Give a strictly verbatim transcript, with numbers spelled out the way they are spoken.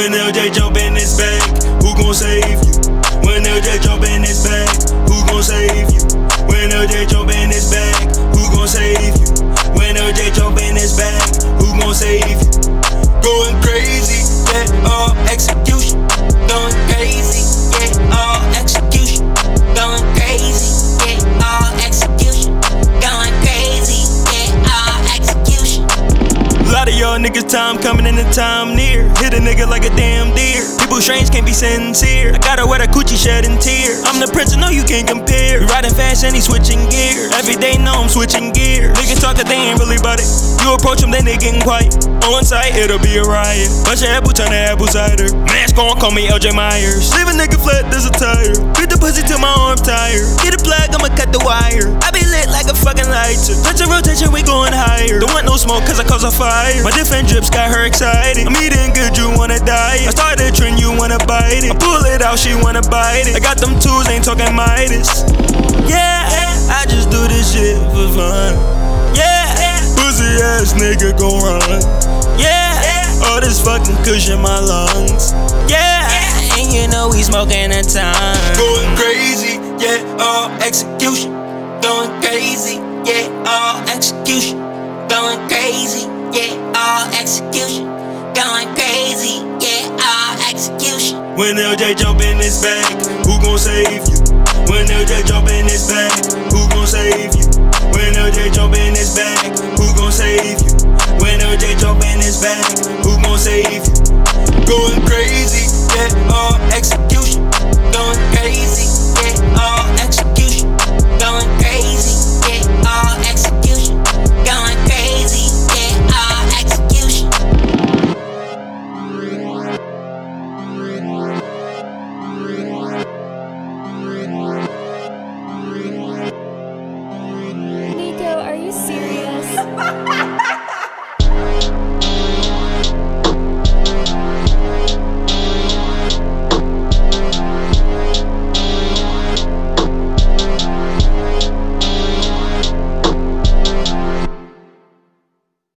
When L J jump in his bag, who gon' save you? When L J jump in his bag, who gon' save you? When L J jump in his bag, who gon' save you? When L J jump in his bag, who gon' save you? Going crazy, yeah, all execution. Going crazy, yeah, all execution. Going crazy, yeah, all execution. Going crazy, yeah, all execution. A lot of y'all niggas time coming and the time near. Hit a nigga like a damn deer. People strange can't be sincere. I gotta wear the coochie shedding tears. I'm the prince, no you can't compare. We riding fast and he switching gears. Every day know I'm switching gears. Niggas talk that they ain't really about it. You approach them, then they getting quiet. On sight, it'll be a riot. Bunch of apple turn to apple cider. Mask on, call me L J Myers. Leave a nigga flat as a tire. Beat the pussy till my arm tired. Get a plug, I'ma cut the wire. I be lit like a fucking lighter. Touch a rotation, we going higher. Don't want no smoke cause I cause a fire. My different drips got her excited. I'm eating good, you wanna diet. I started a trend, you wanna bite it. I pull it out, she wanna bite it. I got them tools, ain't talking Midas. Yeah, I just do this shit for fun. Yeah, pussy ass nigga gon' run. Yeah, all this fucking cushion my lungs. Yeah, and you know we smoking a ton. Going crazy, yeah, all execution. Going crazy, yeah, all execution. Going crazy, yeah, all execution. Going crazy, yeah, all execution. When L J jump in his bag, who gon' save you? When L J jump in his bag, who gon' save you? When L J jump in his bag, who gon' save you? When L J jump in his bag,